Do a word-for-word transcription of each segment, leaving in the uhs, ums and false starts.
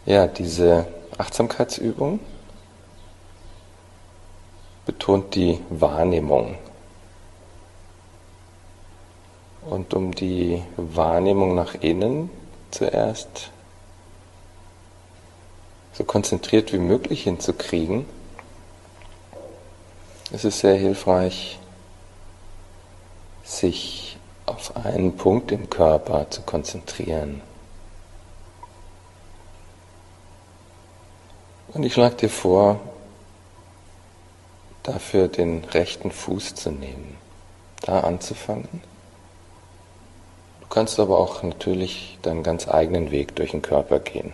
Ja, diese Achtsamkeitsübung betont die Wahrnehmung. Und um die Wahrnehmung nach innen zuerst so konzentriert wie möglich hinzukriegen, ist es sehr hilfreich, sich auf einen Punkt im Körper zu konzentrieren. Und ich schlage dir vor, dafür den rechten Fuß zu nehmen, da anzufangen. Du kannst aber auch natürlich deinen ganz eigenen Weg durch den Körper gehen.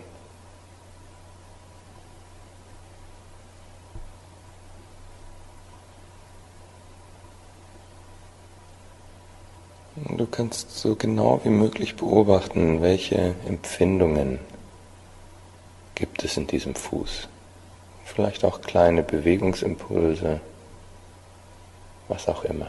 Du kannst so genau wie möglich beobachten, welche Empfindungen gibt es in diesem Fuß. Vielleicht auch kleine Bewegungsimpulse, was auch immer.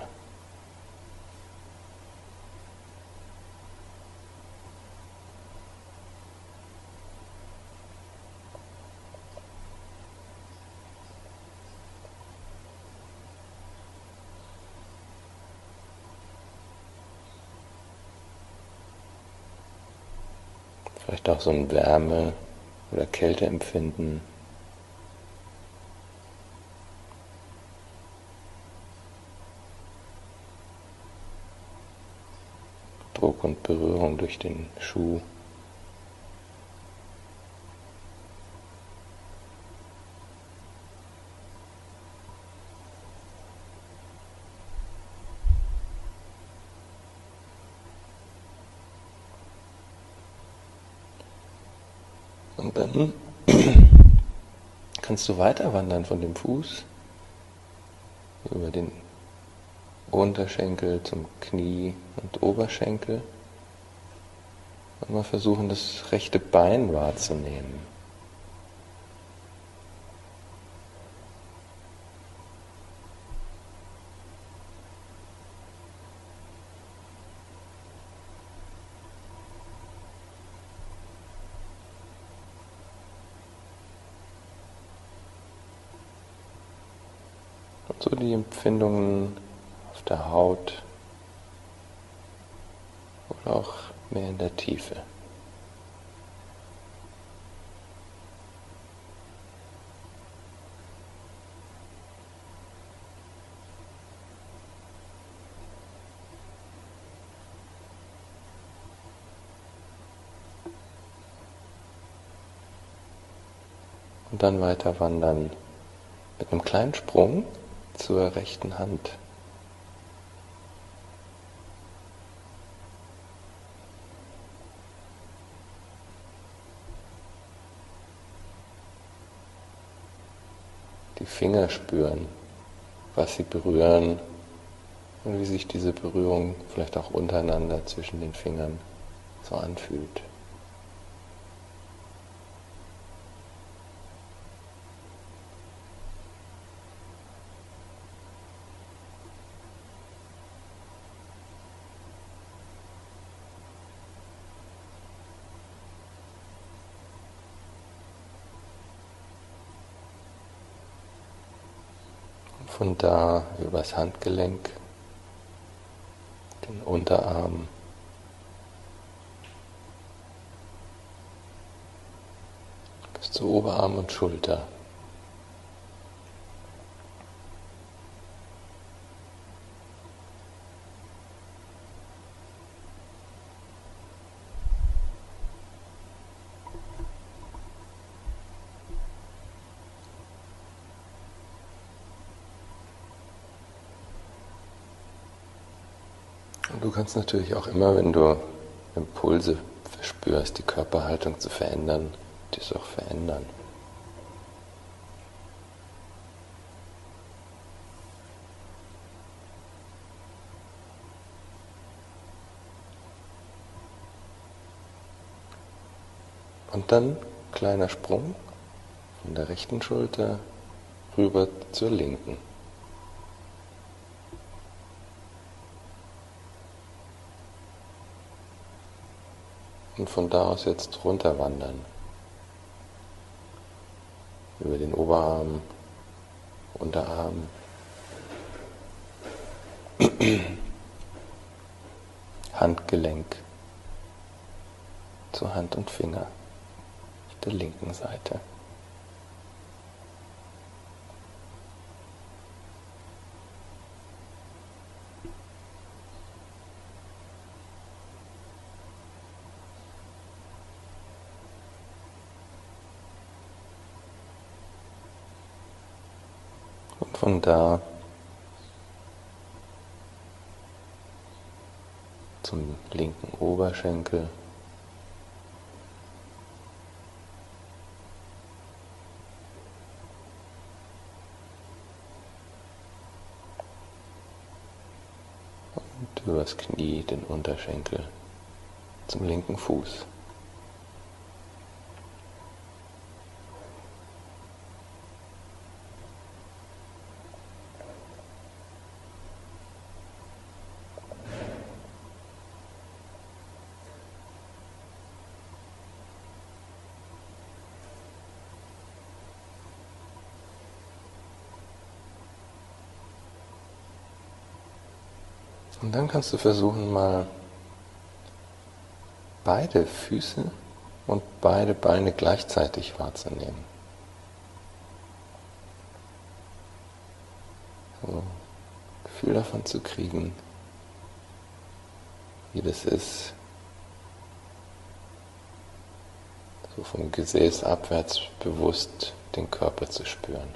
Vielleicht auch so ein Wärme- oder Kälteempfinden. Druck und Berührung durch den Schuh. Und dann kannst du weiter wandern von dem Fuß über den Unterschenkel zum Knie und Oberschenkel und mal versuchen, das rechte Bein wahrzunehmen. Und so die Empfindungen auf der Haut oder auch mehr in der Tiefe. Und dann weiter wandern mit einem kleinen Sprung zur rechten Hand. Die Finger spüren, was sie berühren und wie sich diese Berührung vielleicht auch untereinander zwischen den Fingern so anfühlt. Von da übers Handgelenk, den Unterarm, bis zu Oberarm und Schulter. Und du kannst natürlich auch immer, wenn du Impulse verspürst, die Körperhaltung zu verändern, dies auch verändern. Und dann kleiner Sprung von der rechten Schulter rüber zur linken. Und von da aus jetzt runter wandern. über den Oberarm, Unterarm, Handgelenk zu Hand und Finger auf der linken Seite. Und von da zum linken Oberschenkel, und übers Knie den Unterschenkel zum linken Fuß. Und dann kannst du versuchen, mal beide Füße und beide Beine gleichzeitig wahrzunehmen. So, Gefühl davon zu kriegen, wie das ist, so vom Gesäß abwärts bewusst den Körper zu spüren.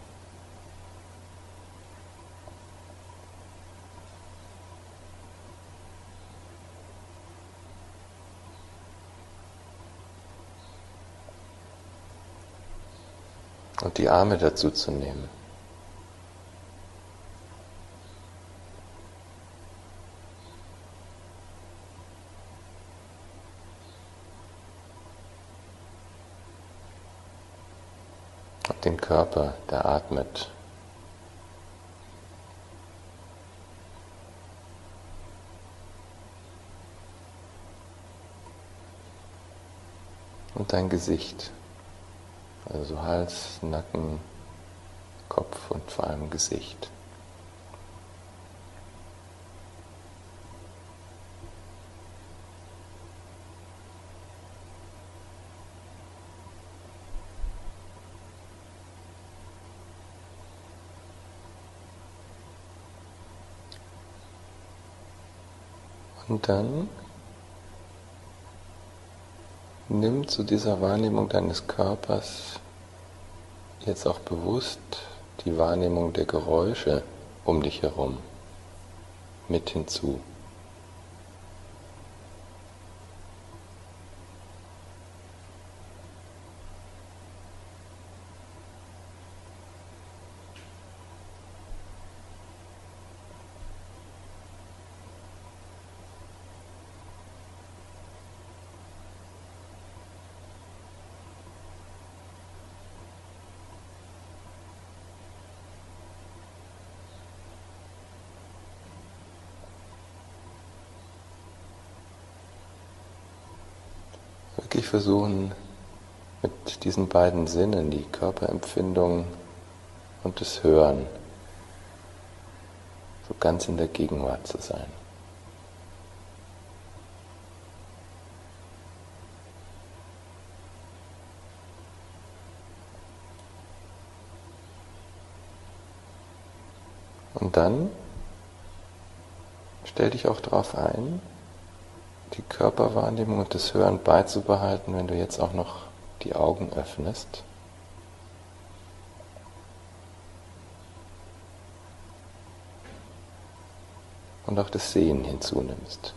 Und die Arme dazu zu nehmen. Und den Körper, der atmet. Und dein Gesicht. Also Hals, Nacken, Kopf und vor allem Gesicht. Und dann nimm zu dieser Wahrnehmung deines Körpers jetzt auch bewusst die Wahrnehmung der Geräusche um dich herum mit hinzu. Wirklich versuchen, mit diesen beiden Sinnen, die Körperempfindung und das Hören, so ganz in der Gegenwart zu sein. Und dann stell dich auch darauf ein, die Körperwahrnehmung und das Hören beizubehalten, wenn du jetzt auch noch die Augen öffnest. Und auch das Sehen hinzunimmst.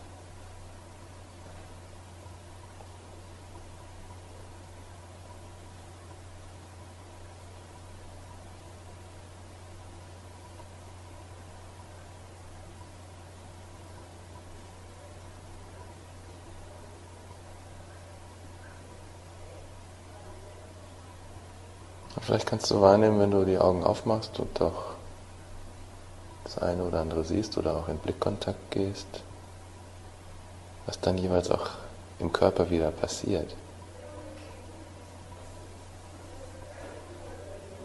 Vielleicht kannst du wahrnehmen, wenn du die Augen aufmachst und doch das eine oder andere siehst oder auch in Blickkontakt gehst, was dann jeweils auch im Körper wieder passiert.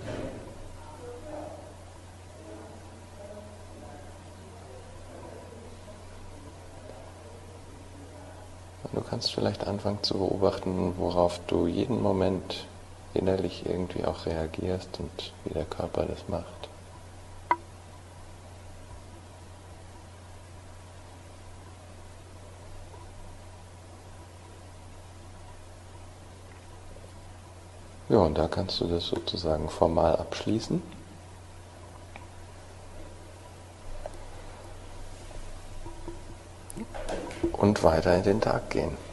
Du kannst vielleicht anfangen zu beobachten, worauf du jeden Moment innerlich irgendwie auch reagierst und wie der Körper das macht. Ja, und da kannst du das sozusagen formal abschließen. Und weiter in den Tag gehen.